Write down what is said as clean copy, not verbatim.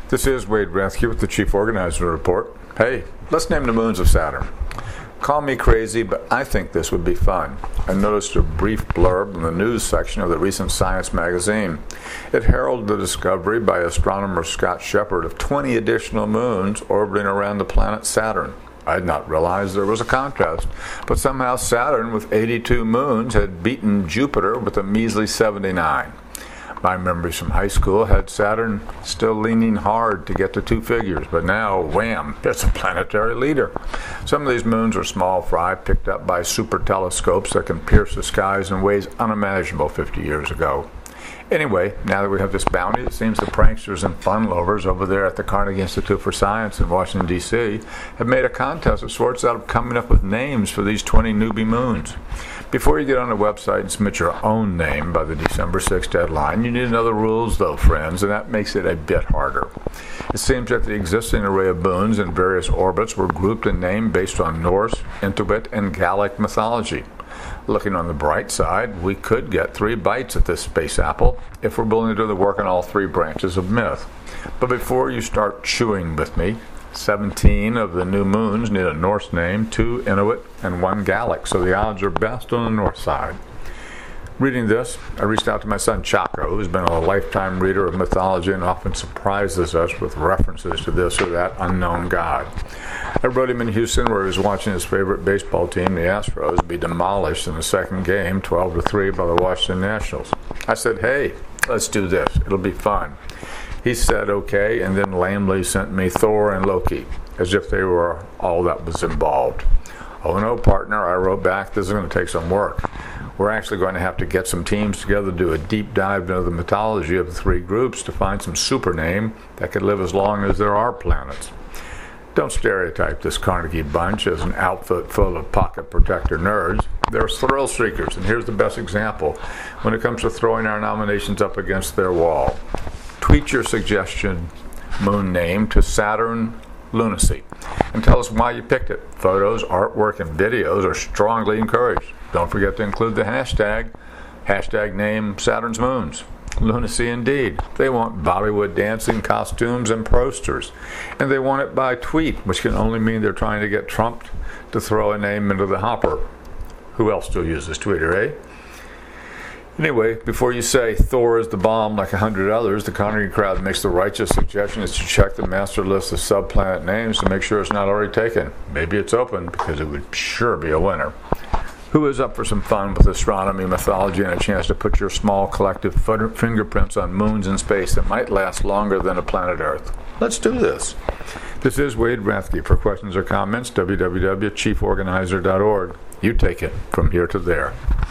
This is Wade Rathke with the Chief Organizer Report. Hey, let's name the moons of Saturn. Call me crazy, but I think this would be fun. I noticed a brief blurb in the news section of the recent Science magazine. It heralded the discovery by astronomer Scott Shepard of 20 additional moons orbiting around the planet Saturn. I had not realized there was a contest, but somehow Saturn, with 82 moons, had beaten Jupiter with a measly 79. My memories from high school had Saturn still leaning hard to get to two figures, but now, wham, it's a planetary leader. Some of these moons are small fry picked up by super telescopes that can pierce the skies in ways unimaginable 50 years ago. Anyway, now that we have this bounty, it seems the pranksters and fun lovers over there at the Carnegie Institute for Science in Washington, D.C. have made a contest of sorts out of coming up with names for these 20 newbie moons. Before you get on the website and submit your own name by the December 6th deadline, you need another rules, though, friends, and that makes it a bit harder. It seems that the existing array of moons in various orbits were grouped and named based on Norse, Inuit, and Gallic mythology. Looking on the bright side, we could get 3 bites at this space apple if we're willing to do the work on all 3 branches of myth. But before you start chewing with me, 17 of the new moons need a Norse name, 2 Inuit, and 1 Gallic, so the odds are best on the north side. Reading this, I reached out to my son Chaco, who's been a lifetime reader of mythology and often surprises us with references to this or that unknown god. I wrote him in Houston, where he was watching his favorite baseball team, the Astros, be demolished in the second game, 12-3, by the Washington Nationals. I said, hey, let's do this. It'll be fun. He said okay, and then lamely sent me Thor and Loki, as if they were all that was involved. Oh no, partner, I wrote back, this is going to take some work. We're actually going to have to get some teams together to do a deep dive into the mythology of the 3 groups to find some super name that could live as long as there are planets. Don't stereotype this Carnegie bunch as an outfit full of pocket protector nerds. They're thrill seekers, and here's the best example when it comes to throwing our nominations up against their wall. Tweet your suggestion moon name to Saturn Lunacy and tell us why you picked it. Photos, artwork, and videos are strongly encouraged. Don't forget to include the hashtag name Saturn's moons. Lunacy indeed. They want Bollywood dancing costumes and posters. And they want it by tweet, which can only mean they're trying to get Trump to throw a name into the hopper. Who else still uses Twitter, eh? Anyway, before you say Thor is the bomb like 100 others, the Carnegie crowd makes the righteous suggestion is to check the master list of subplanet names to make sure it's not already taken. Maybe it's open, because it would sure be a winner. Who is up for some fun with astronomy, mythology, and a chance to put your small collective fingerprints on moons in space that might last longer than a planet Earth? Let's do this. This is Wade Rathke. For questions or comments, www.chieforganizer.org. You take it from here to there.